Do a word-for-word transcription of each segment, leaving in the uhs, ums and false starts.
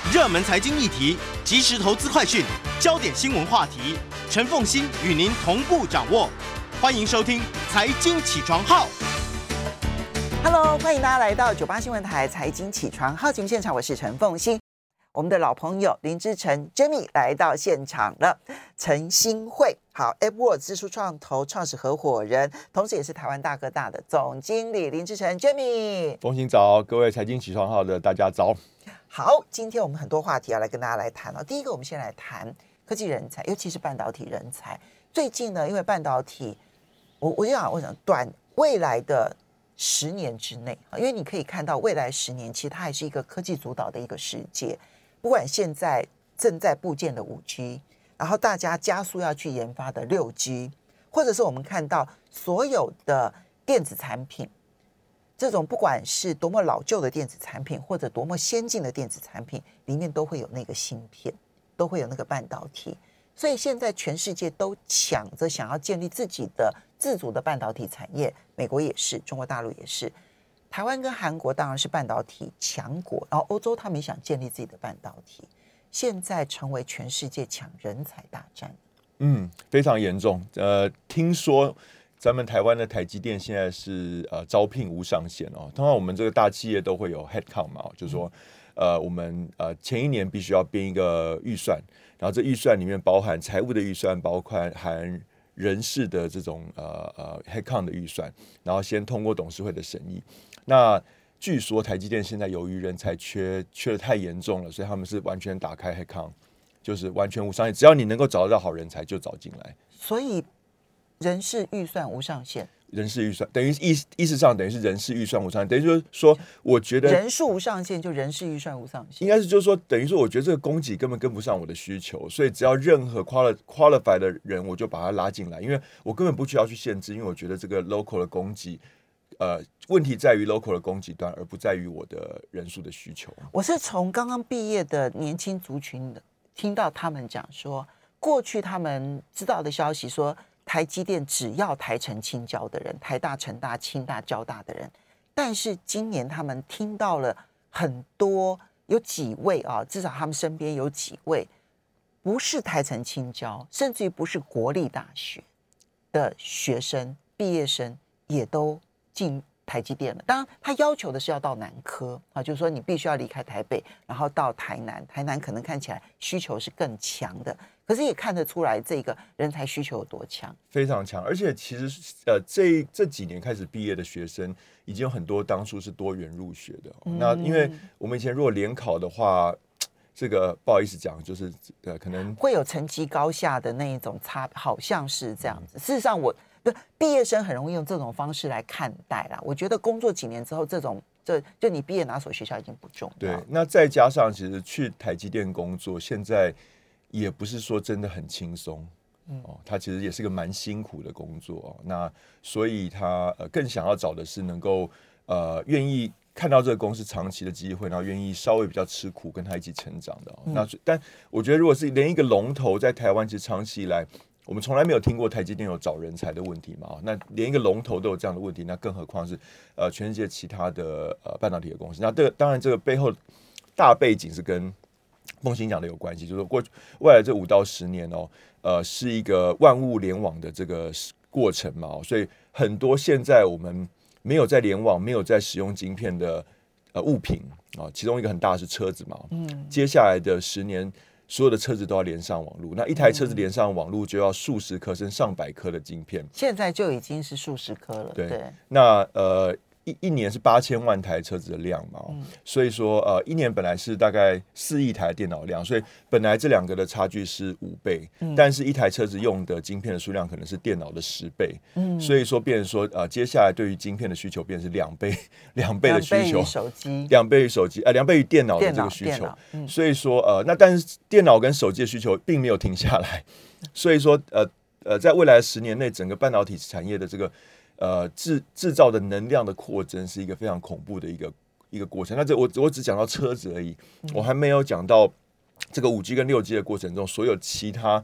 热门财经议题、即时投资快讯、焦点新闻话题，陈凤馨与您同步掌握。欢迎收听《财经起床号》。 Hello， 欢迎大家来到九八新闻台财经起床号节目现场，我是陈凤馨。我们的老朋友林之晨 Jamie 来到现场了，陈新慧，好 AppWorks 智数创投创始合伙人，同时也是台湾大哥大的总经理林之晨 Jamie。 凤馨早，各位财经起床号的大家早。 好，今天我们很多话题要来跟大家来谈哦。第一个，我们先来谈科技人才，尤其是半导体人才。最近呢，因为半导体，我我就想，我想短未来的十年之内，因为你可以看到未来十年，其实它还是一个科技主导的一个世界。不管现在正在布建的 五 G， 然后大家加速要去研发的 六 G， 或者是我们看到所有的电子产品，这种不管是多么老旧的电子产品，或者多么先进的电子产品，里面都会有那个芯片，都会有那个半导体。所以现在全世界都抢着想要建立自己的自主的半导体产业，美国也是，中国大陆也是。台湾跟韩国当然是半导体强国，然后欧洲他们也想建立自己的半导体，现在成为全世界抢人才大战。 嗯，非常严重。呃，听说咱们台湾的台积电现在是呃招聘无上限哦。通常我们这个大企业都会有 headcount 嘛，就是说，呃，我们呃前一年必须要编一个预算，然后这预算里面包含财务的预算，包括含人事的这种呃呃 headcount 的预算，然后先通过董事会的审议。那据说台积电现在由于人才缺缺的太严重了，所以他们是完全打开 headcount， 就是完全无上限，只要你能够找得到好人才就找进来。 所以人事预算无上限， 人事预算等于意意思上等于是人事预算无上限，等于就是说，我觉得人数无上限就人事预算无上限， 应该是就是说，等于说，我觉得这个供给根本跟不上我的需求，所以只要任何 qualify 的人，我就把他拉进来，因为我根本不需要去限制，因为我觉得这个 local 的供给。呃，问题在于 local 的供给端，而不在于我的人数的需求。 我是从刚刚毕业的年轻族群的听到他们讲说，过去他们知道的消息说，台积电只要台成清交的人，台大、成大、清大、交大的人，但是今年他们听到了很多，有几位啊，至少他们身边有几位不是台成清交，甚至于不是国立大学的学生、毕业生，也都进台积电了。当然他要求的是要到南科啊，就是说你必须要离开台北，然后到台南，台南可能看起来需求是更强的，可是也看得出来这个人才需求有多强， 非常强。而且其实呃这这几年开始毕业的学生已经有很多当初是多元入学的、哦嗯、那因为我们以前如果联考的话，这个不好意思讲，就是呃可能会有成绩高下的那一种差，好像是这样子、嗯、事实上我毕业生很容易用这种方式来看待啦。我觉得工作几年之后，这种这就你毕业哪所学校已经不重要。 对，那再加上其实去台积电工作，现在也不是说真的很轻松、嗯哦、它其实也是个蛮辛苦的工作、哦、那所以他、呃、更想要找的是能够呃愿意看到这个公司长期的机会，然后愿意稍微比较吃苦，跟他一起成长的、哦嗯、那但我觉得如果是连一个龙头在台湾，其实长期以来。我们从来没有听过台积电有找人才的问题嘛？那连一个龙头都有这样的问题，那更何况是呃全世界其他的呃半导体的公司？那这个当然这个背后大背景是跟凤馨讲的有关系，就是过去未来这五到十年哦，呃是一个万物联网的这个过程嘛、哦，所以很多现在我们没有在联网、没有在使用晶片的呃物品啊、哦，其中一个很大的是车子嘛，嗯，接下来的十年。所有的车子都要连上网络，那一台车子连上网络就要数十颗甚至上百颗的晶片， 现在就已经是数十颗了。对， 对那呃一一年是八千万台车子的量嘛、嗯，所以说呃一年本来是大概四亿台电脑量，所以本来这两个的差距是五倍、嗯，但是一台车子用的晶片的数量可能是电脑的十倍，嗯，所以说变成说呃接下来对于晶片的需求变成是两倍两倍的需求， 两倍于手机， 两倍于手机呃两倍于电脑的这个需求，嗯、所以说呃那但是电脑跟手机的需求并没有停下来，所以说呃呃在未来十年内整个半导体产业的这个。呃，制制造的能量的扩增是一个非常恐怖的一个一个过程。那这我我只讲到车子而已，嗯、我还没有讲到这个五 G 跟六 G 的过程中，所有其他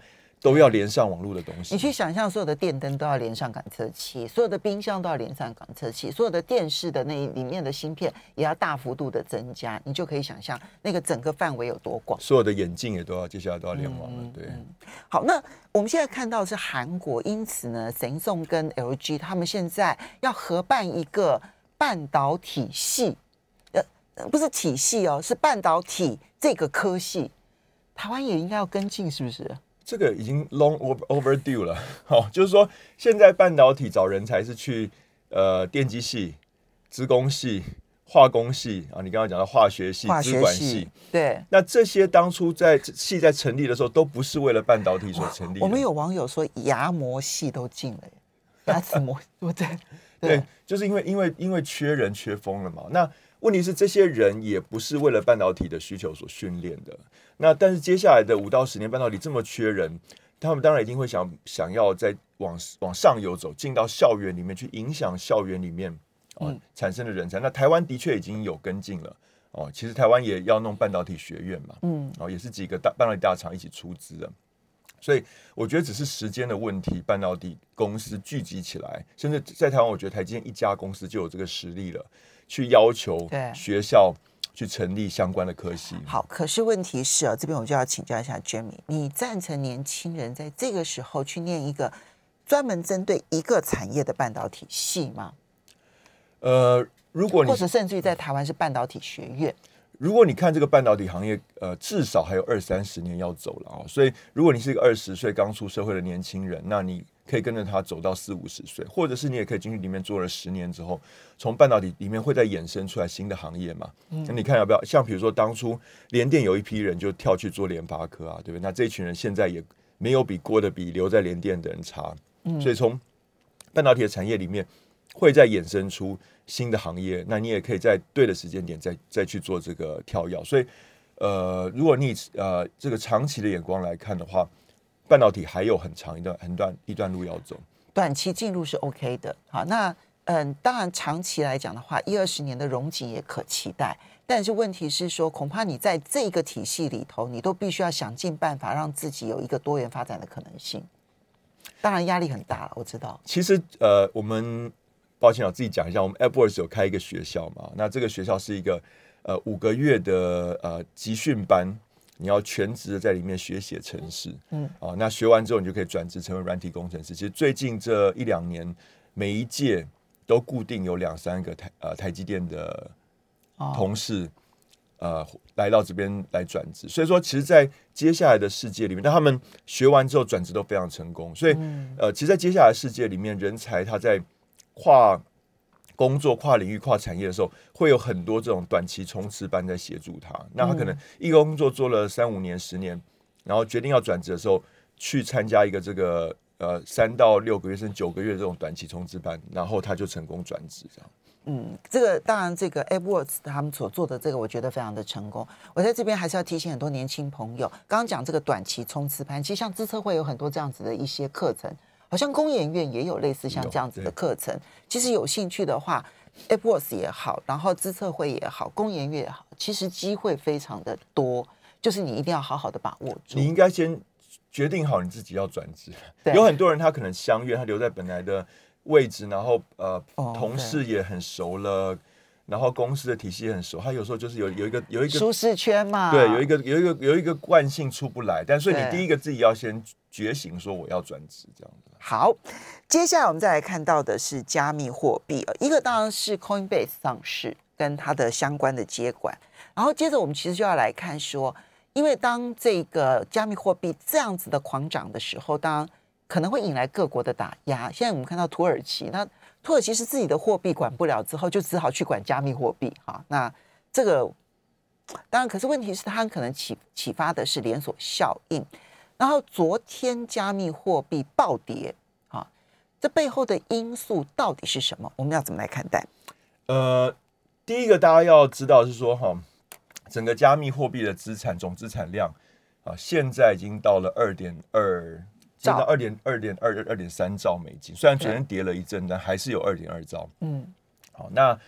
都要连上网络的东西。 你去想象，所有的电灯都要连上感测器，所有的冰箱都要连上感测器，所有的电视的那里面的芯片也要大幅度的增加，你就可以想象那个整个范围有多广。 所有的眼镜也都要接下来都要联网了，嗯、对、嗯。 好，那我们现在看到的是韩国，因此呢 ，Samsung 跟 L G 他们现在要合办一个半导体系，呃，不是体系哦，是半导体这个科系，台湾也应该要跟进，是不是？ 这个已经 long overdue 了，哦，就是说现在半导体找人才是去呃电机系、资工系、化工系啊，你刚刚讲到化学系、资管系，对，那这些当初在系在成立的时候，都不是为了半导体所成立的。 我们有网友说牙模系都进了，牙齿模对不对？ 对，就是因为因为因为缺人缺疯了嘛。那问题是这些人也不是为了半导体的需求所训练的。那但是接下来的五到十年，半导体这么缺人，他们当然一定会想想要再往往上游走，进到校园里面去影响校园里面、哦嗯、产生的人才。那台湾的确已经有跟进了哦，其实台湾也要弄半导体学院嘛，嗯，哦也是几个大半导体大厂一起出资的。所以我觉得只是时间的问题，半导体公司聚集起来，甚至在台湾，我觉得台积电一家公司就有这个实力了，去要求学校去成立相关的科系。 好，可是问题是啊，这边我就要请教一下 Jamie， 你赞成年轻人在这个时候去念一个专门针对一个产业的半导体系吗？ 呃，如果你或者甚至于在台湾是半导体学院。 如果你看这个半导体行业，呃，至少还有二三十年要走了哦。所以，如果你是一个二十岁刚出社会的年轻人，那你可以跟着他走到四五十岁，或者是你也可以进去里面做了十年之后，从半导体里面会再衍生出来新的行业嘛？嗯，那你看要不要？像比如说当初联电有一批人就跳去做联发科啊，对不对？那这一群人现在也没有比郭的比留在联电的人差，嗯，所以从半导体的产业里面会再衍生出新的行业，那你也可以在对的时间点再再去做这个跳跃。所以，呃，如果你呃这个长期的眼光来看的话，半导体还有很长一段很段一段路要走。 短期进入是 OK 的，好，那嗯，当然长期来讲的话，一二十年的荣景也可期待。但是问题是说，恐怕你在这个体系里头，你都必须要想尽办法让自己有一个多元发展的可能性。当然压力很大了，我知道。 其实呃，我们。抱歉，我自己讲一下，我们 AppWorks 有开一个学校嘛？那这个学校是一个呃五个月的呃集训班，你要全职的在里面学写程式，嗯，啊，那学完之后你就可以转职成为软体工程师。其实最近这一两年，每一届都固定有两三个台呃台积电的同事、哦、呃来到这边来转职，所以说，其实，在接下来的世界里面，但他们学完之后转职都非常成功，所以、嗯、呃，其实，在接下来的世界里面，人才他在跨工作、跨领域、跨产业的时候，会有很多这种短期冲刺班在协助他。那他可能一个工作做了三五年、十年，然后决定要转职的时候，去参加一个这个呃三到六个月甚至九个月这种短期冲刺班，然后他就成功转职这样。 嗯，这个当然，这个 AppWorks 他们所做的这个，我觉得非常的成功。我在这边还是要提醒很多年轻朋友，刚刚讲这个短期冲刺班，其实像资策会有很多这样子的一些课程。好像工研院也有类似像这样子的课程，其实有兴趣的话 AppWorks 也好，然后资策会也好，工研院也好，其实机会非常的多，就是你一定要好好的把握住。 你应该先决定好你自己要转职。有很多人他可能相约，他留在本来的位置，然后呃、哦、同事也很熟了，然后公司的体系也很熟，他有时候就是有有一个有一个舒适圈嘛， 对，有一个有一个有一个惯性出不来，但所以你第一个自己要先觉醒，说我要转职这样的。 好，接下来我们再来看到的是加密货币，一个当然是 Coinbase 上市跟它的相关的接管，然后接着我们其实就要来看说，因为当这个加密货币这样子的狂涨的时候，当然可能会引来各国的打压。现在我们看到土耳其，那土耳其是自己的货币管不了之后，就只好去管加密货币哈。那这个当然，可是问题是它可能启启发的是连锁效应。然后昨天加密货币暴跌，啊，这背后的因素到底是什么？我们要怎么来看待？ 呃，第一个大家要知道是说，哈，整个加密货币的资产总资产量啊，现在已经到了二点二，现在二点二点二二点三兆美金。虽然昨天跌了一阵，但还是有二点二兆。嗯，好，那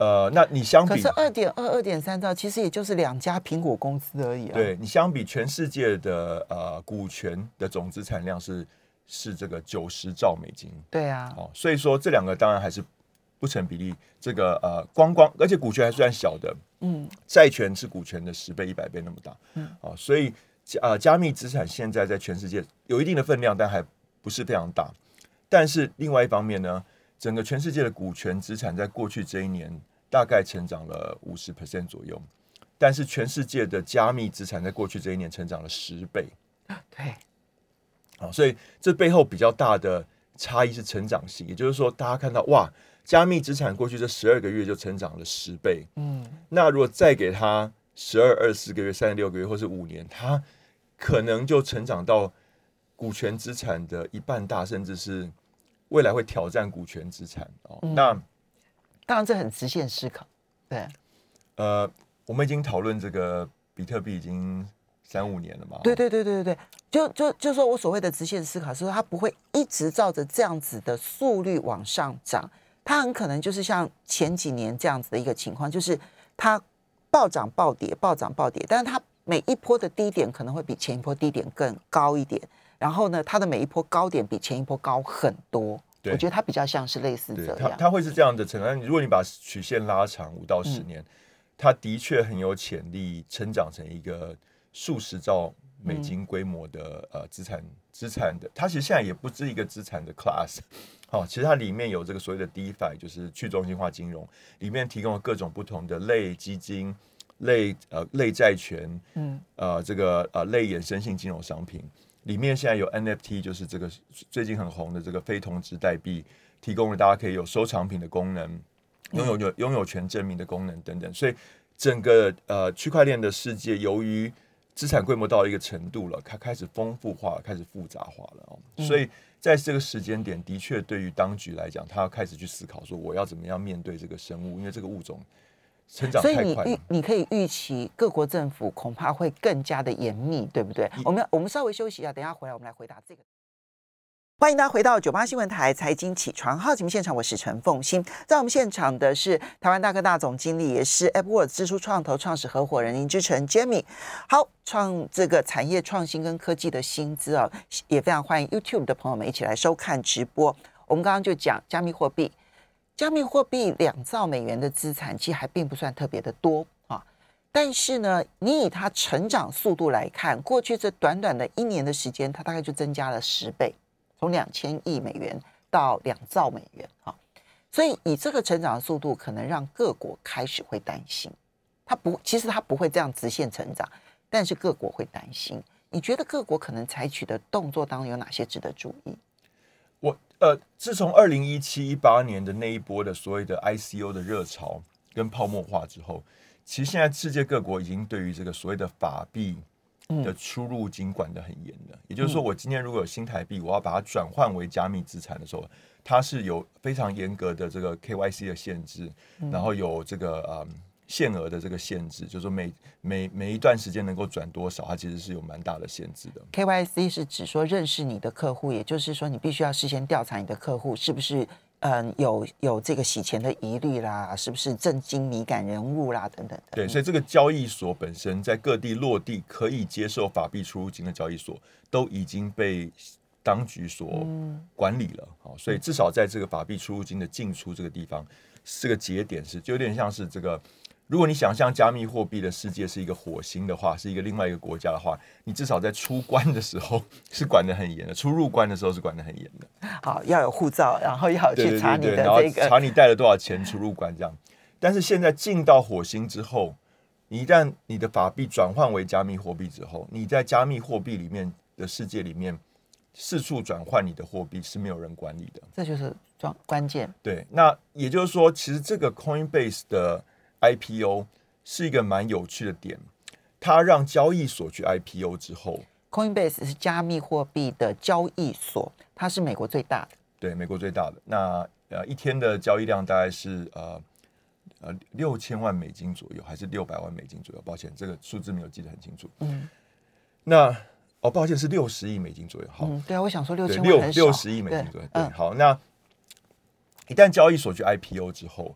呃，那你相比， 可是二点二、二点三兆，其实也就是两家苹果公司而已啊。 对你相比全世界的呃股权的总资产量是是这个九十兆美金。 对啊， 哦，所以说这两个当然还是不成比例。这个呃，光光而且股权还算小的，嗯，债权是股权的十倍、一百倍那么大，嗯，哦，所以呃，加密资产现在在全世界有一定的分量，但还不是非常大。但是另外一方面呢，整个全世界的股权资产在过去这一年大概成长了五十 percent 左右，但是全世界的加密资产在过去这一年成长了十倍。 对， 哦，所以这背后比较大的差异是成长性，也就是说，大家看到哇，加密资产过去这十二个月就成长了十倍，嗯，那如果再给它十二、二十四个月、三十六个月，或是五年，它可能就成长到股权资产的一半大，甚至是未来会挑战股权资产哦。嗯、那当然这很直线思考，对， 呃，我们已经讨论这个比特币已经三五年了嘛， 对对对对对对，就就就说我所谓的直线思考，是说它不会一直照着这样子的速率往上涨，它很可能就是像前几年这样子的一个情况，就是它暴涨暴跌，暴涨暴跌，但是它每一波的低点可能会比前一波低点更高一点，然后呢，它的每一波高点比前一波高很多。我觉得它比较像是类似这样， 它它会是这样的成长。如果你把曲线拉长五到十年，嗯、它的确很有潜力成长成一个数十兆美金规模的、嗯、呃资产资产的。它其实现在也不是一个资产的 class， 好、哦，其实它里面有这个所谓的 DeFi， 就是去中心化金融，里面提供了各种不同的类基金、类呃类债权，嗯呃这个呃类衍生性金融商品。里面现在有 N F T， 就是这个最近很红的这个非同质代币，提供了大家可以有收藏品的功能，拥有有拥有权证明的功能等等。所以整个呃区块链的世界，由于资产规模到了一个程度了，它开始丰富化，开始复杂化了、哦嗯、所以在这个时间点，的确对于当局来讲，他要开始去思考说，我要怎么样面对这个生物，因为这个物种成长太快了。 所以你预你可以预期各国政府恐怕会更加的严密，对不对？我们我们稍微休息一下，等一下回来我们来回答这个。欢迎大家回到九八新闻台财经起床号节目现场，我是陈凤馨。在我们现场的是台湾大哥大总经理，也是 AppWorks 支出创投创始合伙人林之诚 Jamie。好，创这个产业创新跟科技的薪资啊，也非常欢迎 YouTube 的朋友们一起来收看直播。我们刚刚就讲加密货币。加密货币两兆美元的资产其实还并不算特别的多啊，但是呢，你以它成长速度来看，过去这短短的一年的时间，它大概就增加了十倍，从两千亿美元到两兆美元啊，所以以这个成长的速度，可能让各国开始会担心，它不，其实它不会这样直线成长，但是各国会担心。你觉得各国可能采取的动作当中有哪些值得注意？ 我呃，自从二零一七、一八年的那一波的所谓的 I C O 的热潮跟泡沫化之后，其实现在世界各国已经对于这个所谓的法币的出入金管得很严了。嗯、也就是说，我今天如果有新台币，我要把它转换为加密资产的时候，它是有非常严格的这个 K Y C 的限制，嗯、然后有这个呃限额的这个限制，就是说每每每一段时间能够转多少，它其实是有蛮大的限制的。 K Y C 是指说认识你的客户，也就是说你必须要事先调查你的客户是不是嗯有有这个洗钱的疑虑啦，是不是政经敏感人物啦等等的。 对，所以这个交易所本身在各地落地可以接受法币出入金的交易所，都已经被当局所管理了。好、嗯，所以至少在这个法币出入金的进出这个地方，这个节点是就有点像是这个。如果你想象加密货币的世界是一个火星的话，是一个另外一个国家的话，你至少在出关的时候是管得很严的，出入关的时候是管得很严的。 好，要有护照，然后要去查你的这个， 对对对对，然后查你带了多少钱出入关这样。但是现在进到火星之后，你一旦你的法币转换为加密货币之后，你在加密货币里面的世界里面四处转换你的货币是没有人管理的， 这就是关键。 对，那也就是说，其实这个 Coinbase 的I P O 是一个蛮有趣的点，它让交易所去 I P O 之后 ，Coinbase 是加密货币的交易所，它是美国最大的。 对，美国最大的。那呃一天的交易量大概是呃呃六千万美金左右，还是六百万美金左右？抱歉，这个数字没有记得很清楚。嗯，那哦，抱歉是六十亿美金左右。好， 嗯，对啊，我想说六千万很少，六十亿美金左右。对，对好，那一旦交易所去 I P O 之后。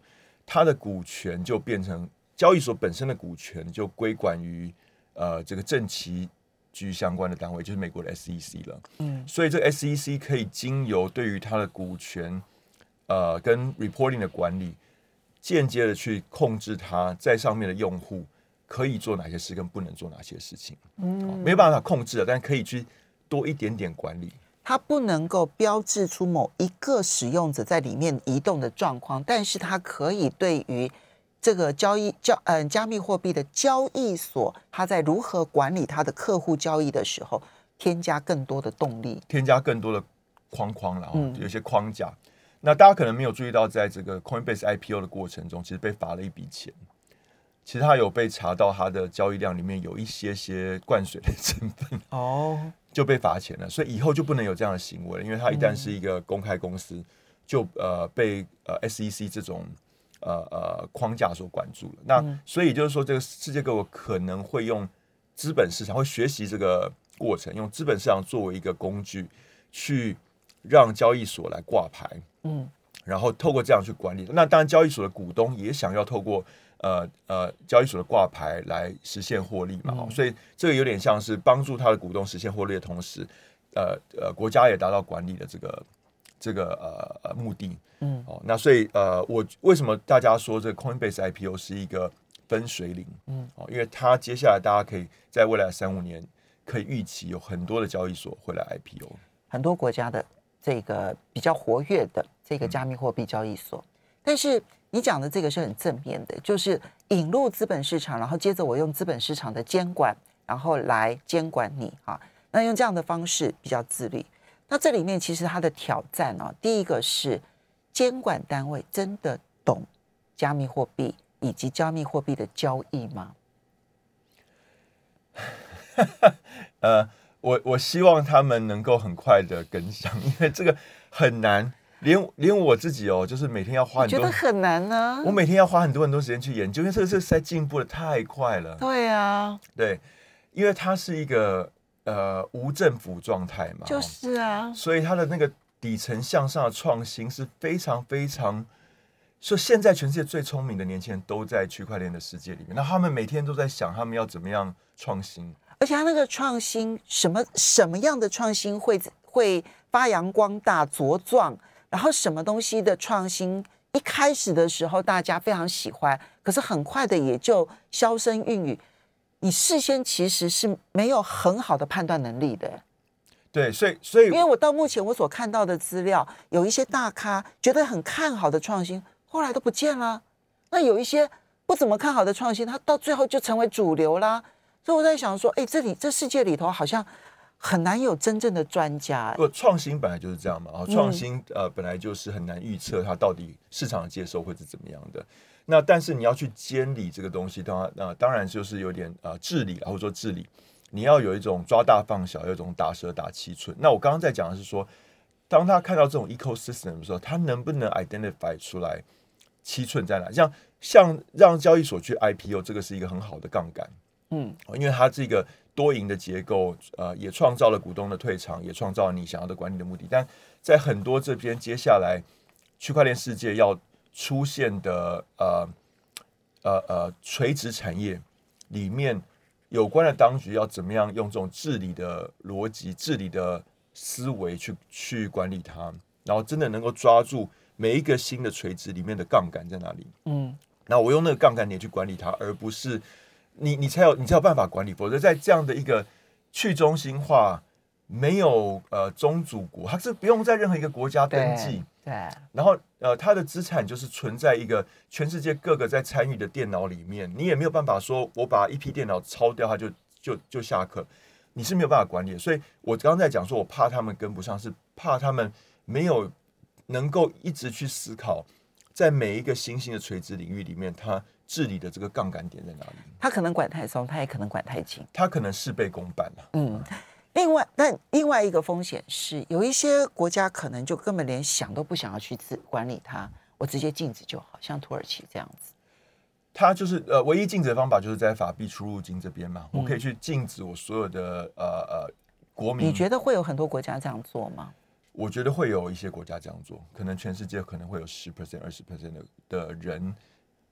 它的股权就变成交易所本身的股权就归管于呃这个证期局相关的单位，就是美国的 S E C 了。嗯，所以这个 S E C 可以经由对于它的股权呃跟 reporting 的管理，间接的去控制它在上面的用户可以做哪些事跟不能做哪些事情。嗯，哦、没有办法控制的，但可以去多一点点管理。 它不能够标志出某一个使用者在里面移动的状况，但是它可以对于这个交易交嗯、呃、加密货币的交易所，它在如何管理它的客户交易的时候，添加更多的动力， 添加更多的框框了、嗯，有些框架。那大家可能没有注意到，在这个 Coinbase I P O 的过程中，其实被罚了一笔钱。其实他有被查到，他的交易量里面有一些些灌水的成分哦，就被罚钱了。所以以后就不能有这样的行为了，因为他一旦是一个公开公司，就呃被呃 S E C 这种呃呃框架所管住了。那、嗯、所以就是说，这个世界各国可能会用资本市场，会学习这个过程，用资本市场作为一个工具，去让交易所来挂牌，嗯，然后透过这样去管理。那当然，交易所的股东也想要透过呃呃，交易所的挂牌来实现获利嘛、嗯，所以这个有点像是帮助他的股东实现获利的同时，呃呃，国家也达到管理的这个这个呃目的，嗯，哦，那所以呃，我为什么大家说这个 Coinbase I P O 是一个分水岭，嗯，哦，因为它接下来大家可以在未来三五年可以预期有很多的交易所会来 I P O， 很多国家的这个比较活跃的这个加密货币交易所，嗯、但是。你讲的这个是很正面的，就是引入资本市场，然后接着我用资本市场的监管，然后来监管你啊。那用这样的方式比较自律。那这里面其实它的挑战啊，第一个是监管单位真的懂加密货币以及加密货币的交易吗？ 呃，我我希望他们能够很快的跟上，因为这个很难。连连我自己哦，就是每天要花很多， 我觉得很难呢、啊。 我每天要花很多很多时间去研究，因为这个是实在进步的太快了。 对啊， 对，因为它是一个呃无政府状态嘛， 就是啊， 所以它的那个底层向上的创新是非常非常，所以现在全世界最聪明的年轻人都在区块链的世界里面，那他们每天都在想他们要怎么样创新， 而且他那个创新什么什么样的创新会会发扬光大茁壮。然后什么东西的创新，一开始的时候大家非常喜欢，可是很快的也就销声匿语。你事先其实是没有很好的判断能力的。 对，所以所以， 因为我到目前我所看到的资料，有一些大咖觉得很看好的创新，后来都不见了。那有一些不怎么看好的创新，它到最后就成为主流啦。所以我在想说，哎，这里这世界里头好像很难有真正的专家。 不，创新本来就是这样嘛。创新、嗯、呃本来就是很难预测它到底市场的接受会是怎么样的。那但是你要去监理这个东西，当然、呃、当然就是有点呃治理，或者说治理，你要有一种抓大放小，有一种打蛇打七寸。那我刚刚在讲的是说，当他看到这种 ecosystem 的时候，他能不能 identify 出来七寸在哪？像像让交易所去 I P O， 这个是一个很好的杠杆。嗯，因为它这个多赢的结构，呃，也创造了股东的退场，也创造了你想要的管理的目的。但在很多这边，接下来区块链世界要出现的呃呃呃垂直产业里面，有关的当局要怎么样用这种治理的逻辑、治理的思维去去管理它，然后真的能够抓住每一个新的垂直里面的杠杆在哪里？嗯，那我用那个杠杆点去管理它，而不是。你你才有你才有办法管理，否则在这样的一个去中心化、没有呃宗主国，它是不用在任何一个国家登记， 对，对然后呃它的资产就是存在一个全世界各个在参与的电脑里面，你也没有办法说我把一批电脑抄掉，它就就就下课，你是没有办法管理的。所以我刚刚在讲说，我怕他们跟不上，是怕他们没有能够一直去思考，在每一个新兴的垂直领域里面，它治理的这个杠杆点在哪里？ 他可能管太松，他也可能管太紧， 他可能事倍功半了。 嗯，另外，但另外一个风险是，有一些国家可能就根本连想都不想要去自管理它，我直接禁止就好，像土耳其这样子。 他就是呃，唯一禁止的方法就是在法币出入境这边嘛，嗯、我可以去禁止我所有的呃呃国民。 你觉得会有很多国家这样做吗？ 我觉得会有一些国家这样做，可能全世界可能会有十 percent、二十 percent 的的人。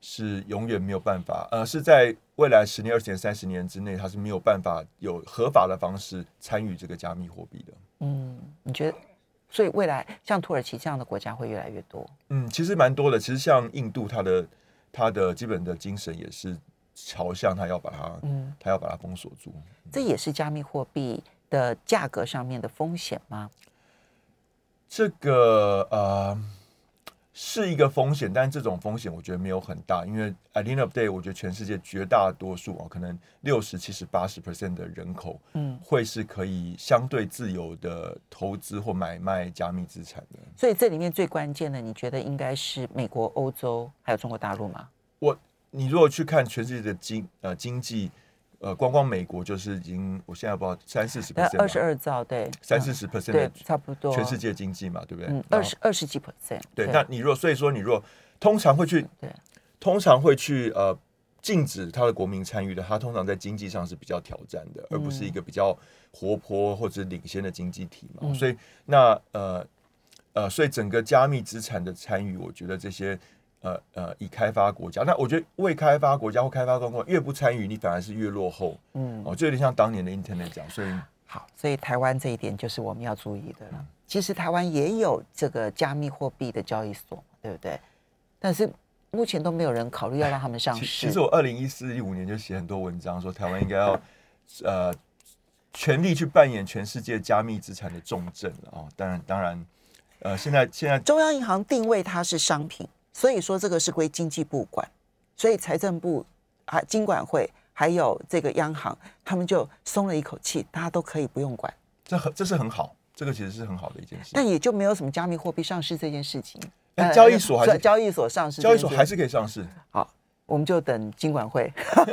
是永远没有办法，呃，是在未来十年、二十年、三十年之内，它是没有办法有合法的方式参与这个加密货币的。 嗯，你觉得？所以未来像土耳其这样的国家会越来越多。 嗯，其实蛮多的。其实像印度，它的它的基本的精神也是朝向它要把它，嗯，它要把它封锁住。 这也是加密货币的价格上面的风险吗？ 这个呃是一个风险，但这种风险我觉得没有很大，因为 at the end of the day， 我觉得全世界绝大多数哦，可能六十、七十、八十 percent 的人口，嗯，会是可以相对自由的投资或买卖加密资产的。 所以这里面最关键的，你觉得应该是美国、欧洲还有中国大陆吗？ 我，你如果去看全世界的经呃经济。呃，光光美国就是已经，我现在不知道三四十 percent， 二十二兆，对， 三四十 percent 对，差不多， 全世界经济嘛，对不对？ 嗯，二十二十几 percent， 对。那你若所以说你若通常会去， 对， 通常会去呃禁止他的国民参与的，他通常在经济上是比较挑战的，而不是一个比较活泼或者领先的经济体嘛。嗯、所以那呃呃，所以整个加密资产的参与，我觉得这些。呃呃，已开发国家，那我觉得未开发国家或开发状况越不参与，你反而是越落后。嗯，哦，就有点像当年的 Internet 讲，所以好，所以台湾这一点就是我们要注意的了。嗯、其实台湾也有这个加密货币的交易所，对不对？但是目前都没有人考虑要让他们上市。 其实我二零一四一五年就写很多文章，说台湾应该要呃全力去扮演全世界加密资产的重镇哦。当然，当然，呃，现在现在中央银行定位它是商品。所以说这个是归经济部管，所以财政部啊、金管会还有这个央行，他们就松了一口气，大家都可以不用管。 这很这是很好，这个其实是很好的一件事。 但也就没有什么加密货币上市这件事情。 呃、交易所还是交易所上市， 交易所还是可以上市。 好，我们就等金管会。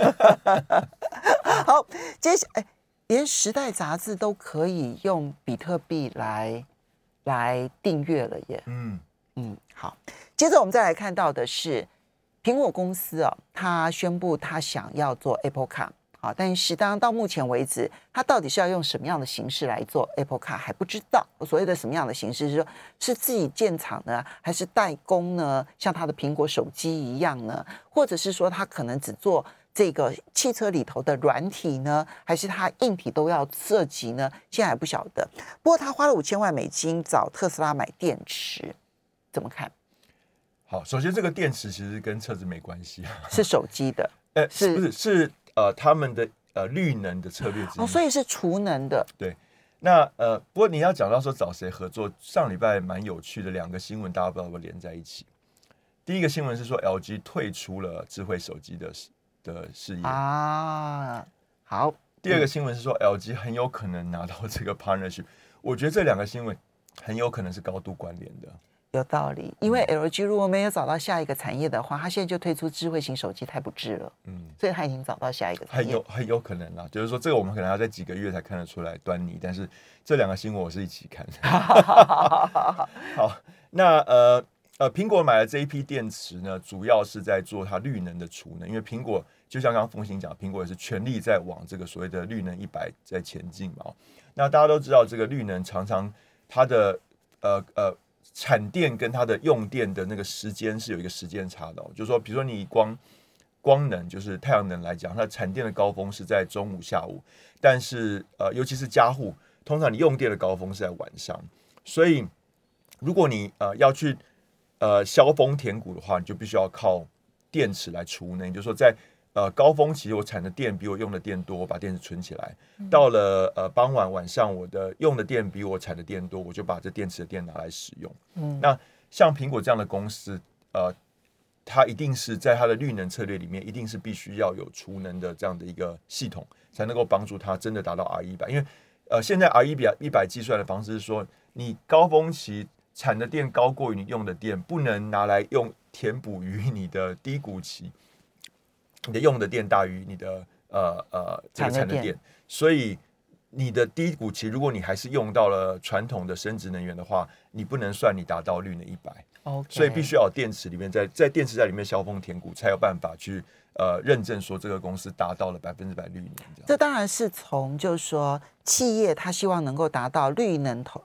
好，接下来连时代杂志都可以用比特币来来订阅了耶。嗯。嗯，好。接着我们再来看到的是，苹果公司哦，它宣布它想要做 Apple Car， 好，但是当然到目前为止，它到底是要用什么样的形式来做 Apple Car 还不知道。所谓的什么样的形式，是说是自己建厂呢，还是代工呢？像它的苹果手机一样呢？或者是说它可能只做这个汽车里头的软体呢，还是它硬体都要涉及呢？现在还不晓得。不过他花了五千万美金找特斯拉买电池。怎么看？ 好，首先这个电池其实跟车子没关系， 是手机的， 呃，是不是是呃他们的呃绿能的策略之一， 哦，所以是储能的。 对，那呃，不过你要讲到说找谁合作，上礼拜蛮有趣的两个新闻，大家不知道会不会连在一起。第一个新闻是说 L G 退出了智慧手机的的事业啊，好。 第二个新闻是说 L G 很有可能拿到这个 partnership， 我觉得这两个新闻很有可能是高度关联的。 有道理，因为 L G 如果没有找到下一个产业的话，它现在就推出智慧型手机太不智了，嗯，所以它已经找到下一个产业， 很有很有可能啦。就是说，这个我们可能要在几个月才看得出来端倪，但是这两个新闻我是一起看的。好，那呃呃，苹果买了这一批电池呢，主要是在做它绿能的储能，因为苹果就像刚刚凤馨讲，苹果也是全力在往这个所谓的绿能一百在前进嘛。那大家都知道，这个绿能常常它的呃呃。产电跟它的用电的那个时间是有一个时间差的、哦，就是说，比如说你光光能，就是太阳能来讲，它产电的高峰是在中午、下午，但是呃，尤其是家户，通常你用电的高峰是在晚上，所以如果你呃要去呃削峰填谷的话，你就必须要靠电池来储能，也就是说在呃高峰期我产的电比我用的电多，我把电池存起来。到了呃傍晚晚上，我的用的电比我产的电多，我就把这电池的电拿来使用。嗯，那像苹果这样的公司，呃，它一定是在它的绿能策略里面，一定是必须要有储能的这样的一个系统，才能够帮助它真的达到 R 一百。因为呃，现在 R 一百计算的方式是说，你高峰期产的电高过于你用的电，不能拿来用填补于你的低谷期。你的用的电大于你的呃呃这个产的电，所以你的低谷期，如果你还是用到了传统的生质能源的话，你不能算你达到绿能一百， okay. 所以必须要有电池里面在在电池在里面削峰填谷，才有办法去呃认证说这个公司达到了百分之百绿能。 这当然是从就是说企业它希望能够达到绿能投呃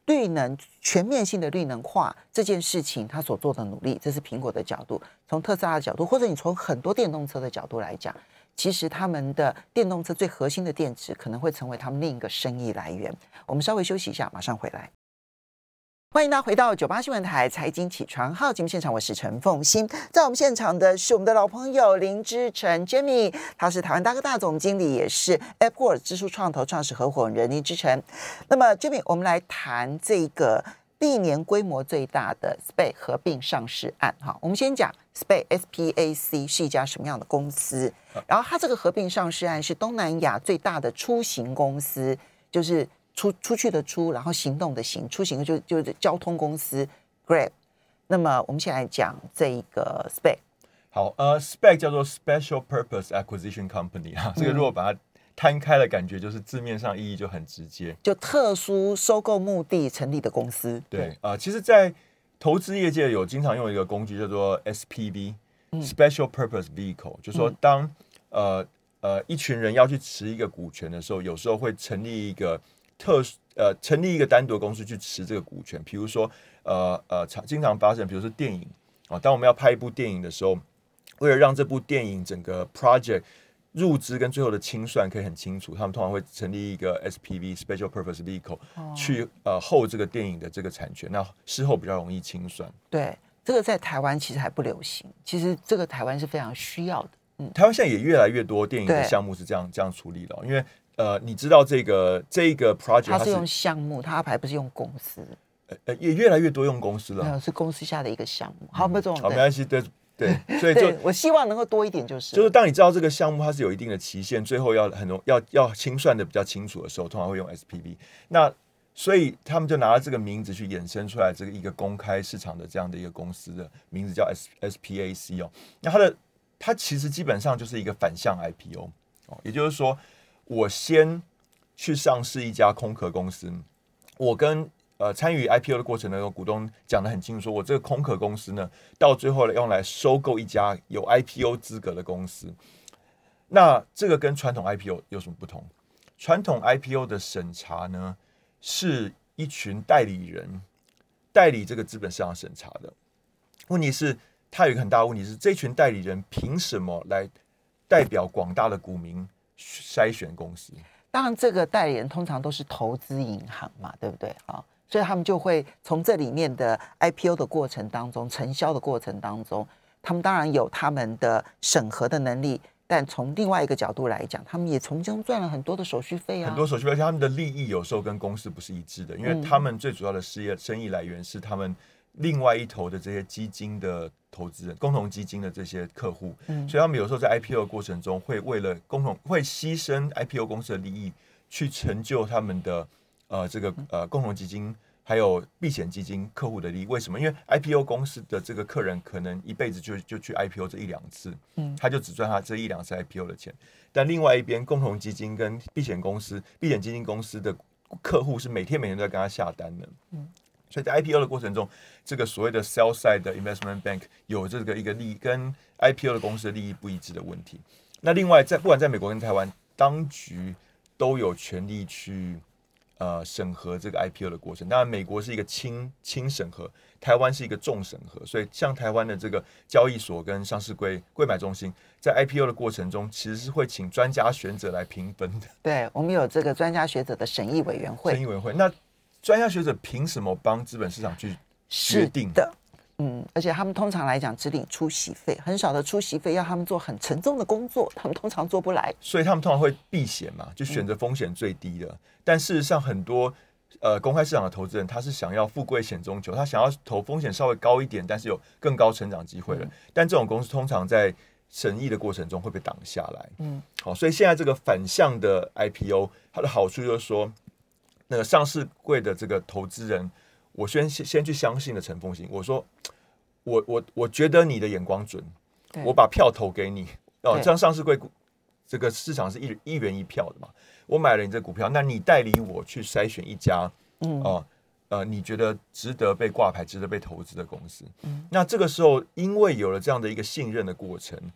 绿能全面性的绿能化这件事情，它所做的努力，这是苹果的角度。从特斯拉的角度，或者你从很多电动车的角度来讲，其实他们的电动车最核心的电池可能会成为他们另一个生意来源。我们稍微休息一下，马上回来。欢迎大家回到九八新闻台财经起床号节目现场，我是陈凤馨。在我们现场的是我们的老朋友林之晨 Jamie， 他是台湾大哥大总经理，也是 AppWorks 知数创投创始合伙人林之晨。那么 Jamie， 我们来谈这个历年规模最大的 S P A C 合并上市案。好，我们先讲 S P A C S P A C 是一家什么样的公司，然后它这个合并上市案是东南亚最大的出行公司，就是出出去的出，然后行动的行，出行就就是交通公司 Grab。那么我们先来讲这一个 S P A C。 好，呃 ，S P A C 叫做 Special Purpose Acquisition Company 啊，这个如果把它摊开的感觉，就是字面上意义就很直接， 就特殊收购目的成立的公司。 对啊、呃，其实，在投资业界有经常用一个工具叫做 S P V、嗯、Special Purpose Vehicle， 就是说当、嗯、呃呃一群人要去持一个股权的时候，有时候会成立一个特呃成立一个单独的公司去持这个股权。比如说呃呃常经常发生，比如说电影啊、哦，当我们要拍一部电影的时候，为了让这部电影整个 project入资跟最后的清算可以很清楚，他们通常会成立一个 S P V（Special Purpose Vehicle）、哦、去呃 hold 这个电影的这个产权，那事后比较容易清算。 对，这个在台湾其实还不流行，其实这个台湾是非常需要的。嗯， 台湾现在也越来越多电影的项目是这样这样处理的，因为呃，你知道这个这个 project 它是用项目，它还不是用公司。 呃，也越来越多用公司了， 没有，是公司下的一个项目。好，没、嗯、种， 好，没关系，对对，所以就我希望能够多一点，就是就是当你知道这个项目它是有一定的期限，最后要很容要要清算的比较清楚的时候，通常会用 S P V。那所以他们就拿了这个名字去衍生出来这个一个公开市场的这样的一个公司的名字叫 S S P A C 哦。那它的它其实基本上就是一个反向 I P O 哦，也就是说，我先去上市一家空壳公司，我跟呃参与 I P O 的过程呢，股东讲得很清楚，说我这个空壳公司呢，到最后用来收购一家有 I P O 资格的公司。那这个跟传统 I P O 有什么不同？传统 I P O 的审查呢，是一群代理人代理这个资本市场审查的。问题是，它有一个很大的问题是，这群代理人凭什么来代表广大的股民筛选公司？ 当然，这个代理人通常都是投资银行嘛，对不对啊？所以他们就会从这里面的 I P O 的过程当中、承销的过程当中，他们当然有他们的审核的能力，但从另外一个角度来讲，他们也从中赚了很多的手续费啊， 很多手续费，而且他们的利益有时候跟公司不是一致的，因为他们最主要的事业生意来源是他们另外一头的这些基金的投资人、共同基金的这些客户，嗯、所以他们有时候在 I P O 的过程中会为了共同会牺牲 I P O 公司的利益，去成就他们的呃这个呃共同基金还有避险基金客户的利益。为什么？因为 I P O 公司的这个客人可能一辈子就就去 I P O 这一两次，嗯，他就只赚他这一两次 I P O 的钱。但另外一边，共同基金跟避险公司、避险基金公司的客户是每天每天都在跟他下单的，嗯。所以在 I P O 的过程中，这个所谓的 sell side 的 investment bank 有这个一个利益跟 I P O 的公司的利益不一致的问题。那另外在不管在美国跟台湾，当局都有权利去呃审核这个 I P O 的过程。当然，美国是一个轻轻审核，台湾是一个重审核。所以像台湾的这个交易所跟上市柜柜买中心，在 I P O 的过程中，其实是会请专家学者来评分的。 对，我们有这个专家学者的审议委员会。 审议委员会那。专家学者凭什么帮资本市场去决定的？嗯，而且他们通常来讲只领出席费，很少的出席费要他们做很沉重的工作，他们通常做不来， 所以他们通常会避险嘛，就选择风险最低的。嗯、但事实上，很多呃公开市场的投资人，他是想要富贵险中求，他想要投风险稍微高一点，但是有更高成长机会的。嗯、但这种公司通常在审议的过程中会被挡下来。嗯，好，所以现在这个反向的 I P O， 它的好处就是说。那个上市柜的这个投资人，我先先去相信了陈凤馨，我说我我我觉得你的眼光准，我把票投给你哦，这样上市柜这个市场是一一元一票的嘛，我买了你这股票，那你代理我去筛选一家，嗯哦呃你觉得值得被挂牌、值得被投资的公司，嗯，那这个时候因为有了这样的一个信任的过程，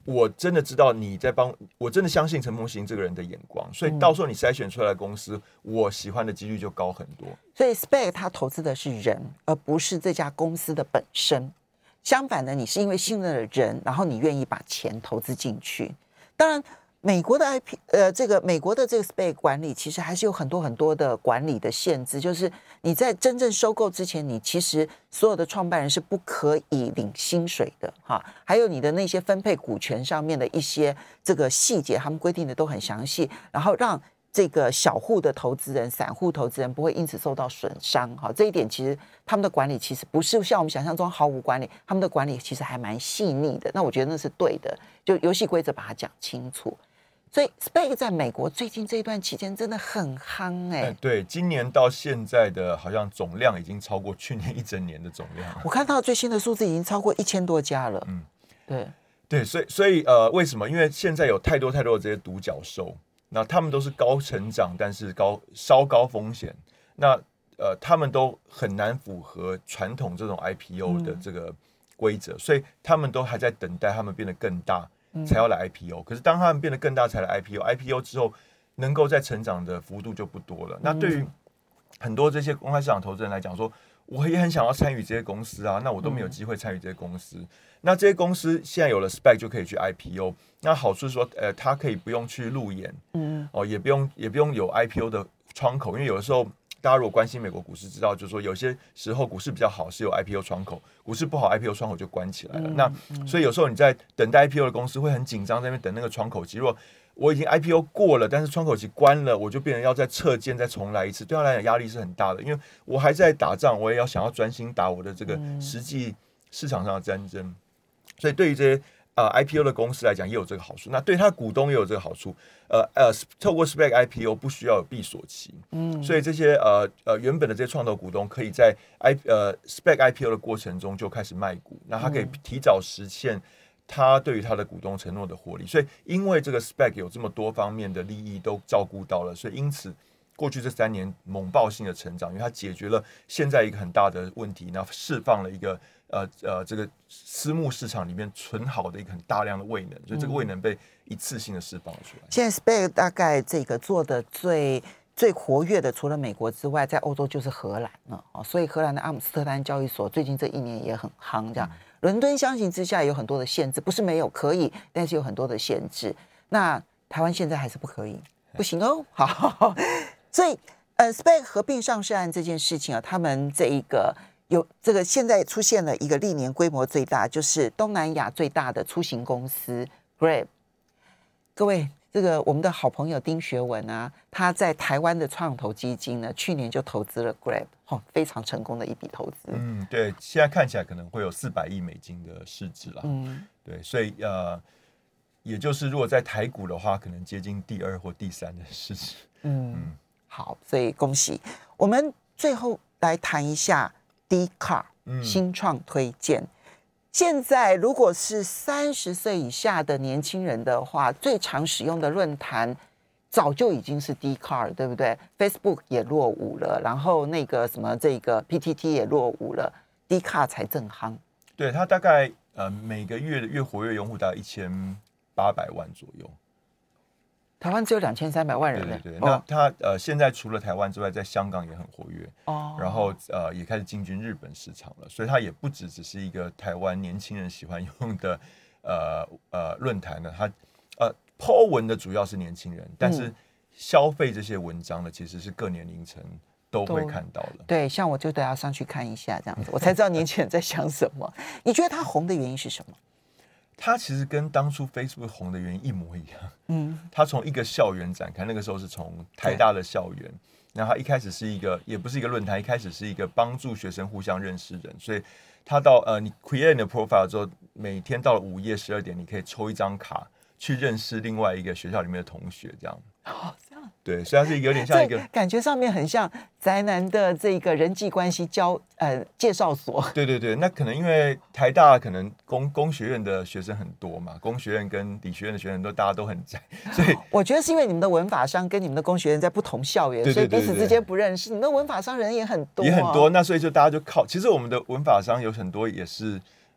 我真的知道你在帮我，真的相信陈凤馨这个人的眼光，所以到时候你筛选出来的公司，我喜欢的几率就高很多。 所以 S P A C 它投资的是人，而不是这家公司的本身。相反的，你是因为信任了人，然后你愿意把钱投资进去。当然，美国的 I P 呃，这个美国的这个 S P A C 管理其实还是有很多很多的管理的限制，就是你在真正收购之前，你其实所有的创办人是不可以领薪水的哈。还有你的那些分配股权上面的一些这个细节，他们规定的都很详细，然后让这个小户的投资人、散户投资人不会因此受到损伤。哈，这一点其实他们的管理其实不是像我们想象中毫无管理，他们的管理其实还蛮细腻的。那我觉得那是对的，就游戏规则把它讲清楚。所以 S P A C 在美国最近这一段期间真的很夯哎、欸， 对，今年到现在的好像总量已经超过去年一整年的总量。 我看到最新的数字已经超过一千多家了。嗯，对对，所以所以呃，为什么？因为现在有太多太多的这些独角兽，那他们都是高成长，但是高稍高风险。那呃，他们都很难符合传统这种 I P O 的这个规则，嗯、所以他们都还在等待他们变得更大。才要来 I P O， 可是当他们变得更大才来 I P O，I P O 之后能够再成长的幅度就不多了。那对于很多这些公开市场投资人来讲说，我也很想要参与这些公司啊，那我都没有机会参与这些公司。嗯、那这些公司现在有了 S P A C 就可以去 I P O， 那好处是说，呃，他可以不用去路演，嗯，哦，也不用也不用有 I P O 的窗口，因为有的时候。大家如果关心美国股市，知道就是说有些时候股市比较好是有 I P O 窗口，股市不好 I P O 窗口就关起来了。嗯、那、嗯、所以有时候你在等待 I P O 的公司会很紧张，在那边等那个窗口期。如果我已经 I P O 过了，但是窗口期关了，我就变成要再撤建再重来一次，对他来讲压力是很大的，因为我还在打仗，我也要想要专心打我的这个实际市场上的战争。嗯、所以对于这些。呃 I P O 的公司来讲也有这个好处，那对他股东也有这个好处。呃呃，透过 S P A C I P O 不需要有闭锁期，嗯，所以这些呃呃原本的这些创投股东可以在 I 呃 S P A C I P O 的过程中就开始卖股，那他可以提早实现他对于他的股东承诺的获利。所以因为这个 S P A C 有这么多方面的利益都照顾到了，所以因此过去这三年猛爆性的成长，因为它解决了现在一个很大的问题，那释放了一个。呃呃，这个私募市场里面存好的一个很大量的位能，所以这个位能被一次性的释放出来。 现在 S P A C 大概这个做的最最活跃的，除了美国之外，在欧洲就是荷兰了啊。所以荷兰的阿姆斯特丹交易所最近这一年也很夯，这样。嗯、伦敦相形之下有很多的限制，不是没有可以，但是有很多的限制。那台湾现在还是不可以，不行哦。好，所以呃 ，S P A C 合并上市案这件事情啊，他们这一个。有这个现在出现了一个历年规模最大，就是东南亚最大的出行公司 Grab。各位，这个我们的好朋友丁学文啊，他在台湾的创投基金呢，去年就投资了 Grab， 哦，非常成功的一笔投资。 嗯，对，现在看起来可能会有四百亿美金的市值了。嗯，对，所以呃，也就是如果在台股的话，可能接近第二或第三的市值。嗯，嗯好，所以恭喜我们。最后来谈一下。Dcard 新创推荐，嗯、现在如果是三十岁以下的年轻人的话，最常使用的论坛早就已经是 Dcard， 对不对 ？Facebook 也落伍了，然后那个什么这个 P T T 也落伍了 ，Dcard 才正夯。 对，它大概呃每个月的月活跃用户大概一千八百万左右。 台湾只有两千三百万人， 对对对。哦、那他呃，现在除了台湾之外，在香港也很活跃哦。然后呃，也开始进军日本市场了，所以它也不只只是一个台湾年轻人喜欢用的呃呃论坛呢。它呃 po 文的主要是年轻人，但是消费这些文章呢，其实是各年龄层都会看到的。 对，像我就得要上去看一下这样子，我才知道年轻人在想什么。你觉得它红的原因是什么？ 它其实跟当初 Facebook 红的原因一模一样。嗯，它从一个校园展开，那个时候是从台大的校园，然后它一开始是一个，也不是一个论坛，一开始是一个帮助学生互相认识人。所以它到呃，你 create 你的 profile 之后，每天到了午夜十二点，你可以抽一张卡去认识另外一个学校里面的同学，这样。 哦，这样。 对，所以它是有点像一个感觉上面很像宅男的这个人际关系交呃介绍所。 对对对，那可能因为台大可能工工学院的学生很多嘛，工学院跟理学院的学生都大家都很宅，所以我觉得是因为你们的文法商跟你们的工学院在不同校园， 对对对对对， 所以彼此之间不认识。你们的文法商人也很多、啊， 也很多，那所以就大家就靠。其实我们的文法商有很多也是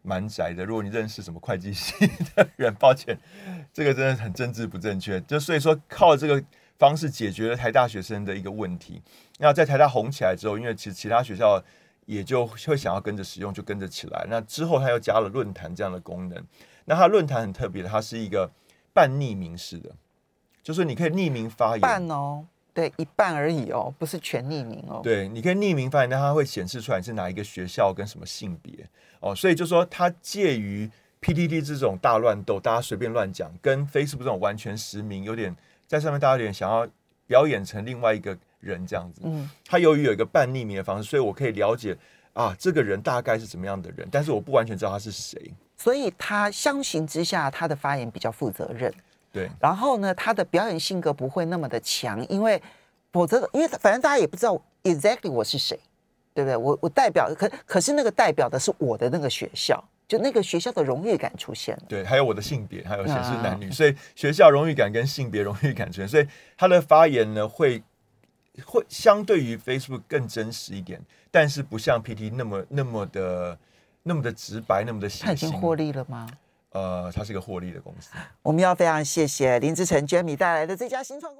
蛮宅的。如果你认识什么会计系的人，抱歉，这个真的很政治不正确。就所以说，靠这个方式解决了台大学生的一个问题。那在台大红起来之后，因为其实其他学校也就会想要跟着使用，就跟着起来。那之后他又加了论坛这样的功能。那它论坛很特别的，它是一个半匿名式的，就是你可以匿名发言。 半哦。对，一半而已哦，不是全匿名哦。 对，你可以匿名发言，但它会显示出来你是哪一个学校跟什么性别哦，所以就说它介于 P T T 这种大乱斗，大家随便乱讲，跟 Facebook 这种完全实名，有点在上面大家有点想要表演成另外一个人这样子。嗯，它由于有一个半匿名的方式，所以我可以了解啊这个人大概是怎么样的人，但是我不完全知道他是谁。 所以他相形之下，他的发言比较负责任。 对， 然后呢，他的表演性格不会那么的强，因为否则，因为反正大家也不知道 exactly 我是谁，对不对？我我代表，可可是那个代表的是我的那个学校，就那个学校的荣誉感出现了。 对，还有我的性别，还有显示男女，啊、所以学校荣誉感跟性别荣誉感出现，所以他的发言呢会会相对于 Facebook 更真实一点，但是不像 P T 那么那么的那么的直白，那么的血腥。 他已经获利了吗？ 呃，它是一个获利的公司。 我们要非常谢谢林之晨 Jamie 带来的这家新创公司。